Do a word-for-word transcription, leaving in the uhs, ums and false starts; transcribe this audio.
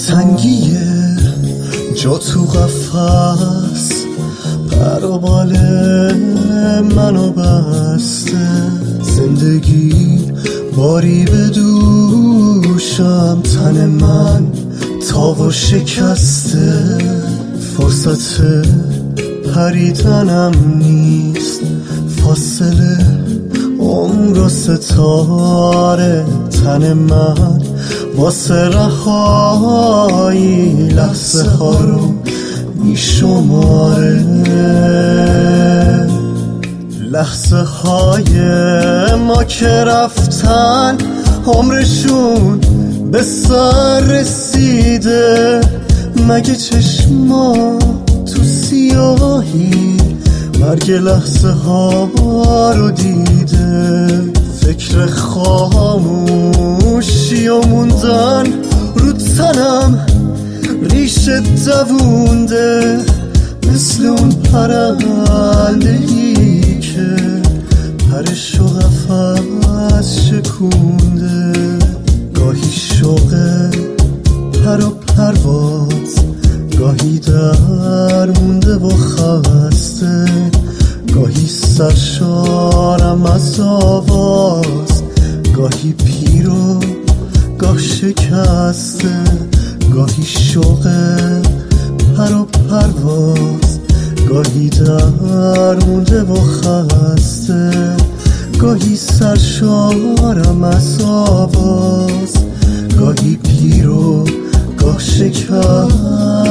تنگیه جا تو قفس، پر و بال منو بسته. زندگی باری به دوشم، تن من تاو شکسته. فرصت پریدنم نیست، فاصله عمر و ستاره. تن من واسه رهایی لحظه ها رو میشماره. لحظه های ما که رفتن عمرشون به سر رسیده. مگه چشما تو سیاهی مرگ لحظه ها رو دیده؟ فکر خاموشی و موندن رو تنم ریشه دوونده، مثل اون پرنده‌ای که پرش و قفس شکونده. گاهی شوق پر و پرواز، گاهی در مونده و خسته. گاهی سرشارم از آواز، گاهی پیر و گاه شکسته. گاهی شوق پر و پرواز، گاهی در مونده و خسته. گاهی سرشارم از آواز، گاهی پیر و گاه شکسته.